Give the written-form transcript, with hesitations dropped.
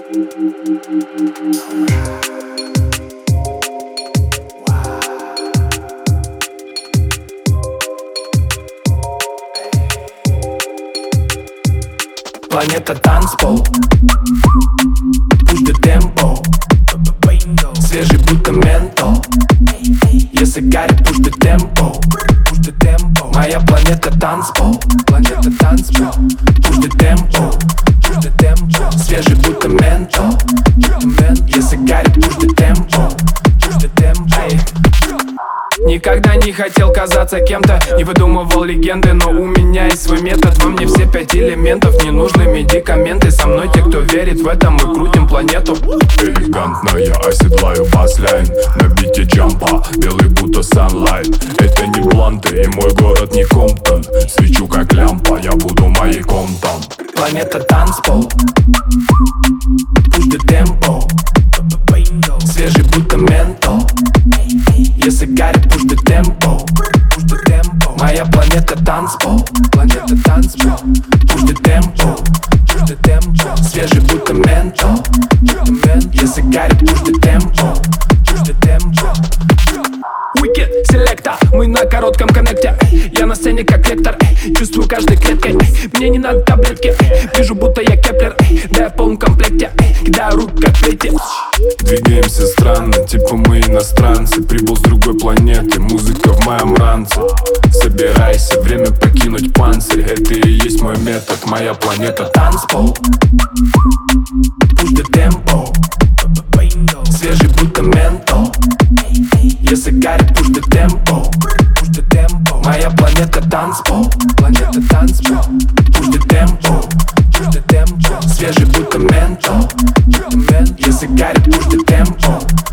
Планета танцпол, push the tempo, свежий будто ментол. Если гарри, push the tempo, моя планета танцпол, планета танцпол, push the tempo, свежий будто ментол. Если гарри, push the tempo. Никогда не хотел казаться кем-то, не выдумывал легенды, но у меня есть свой метод. Во мне все 5 элементов, не нужны медикаменты. Со мной те, кто верит в это, мы крутим планету. Элегантно я оседлаю баслайн на бите джампа, белый будто sunlight. Это не бланты и мой город не Комптон. Свечу как лямпа, я буду маяком там. Планета танцпол, push the tempo, свежий будто ментол. Если гарри, push the tempo, моя планета танцпол, планета танцпол, push the tempo, свежий будто ментол. Если гарри, push the tempo. Wicked селекта, мы на коротком коннекте. Я на сцене как лектор, чувствую каждой клеткой. Мне не надо таблетки, вижу будто я Кеплер. Да я в полном комплекте, кидаю рук как плети. Двигаемся странно, типа мы иностранцы. Прибыл с другой планеты, музыка в моем ранце. Собирайся, время покинуть панцирь. Это и есть мой метод, моя планета танцпол, push the tempo, свежий будто ментол. Если гарри, push the tempo, моя планета танцпол, планета танцпол, push the tempo, свежий будто ментол. Если гарри, push the tempo.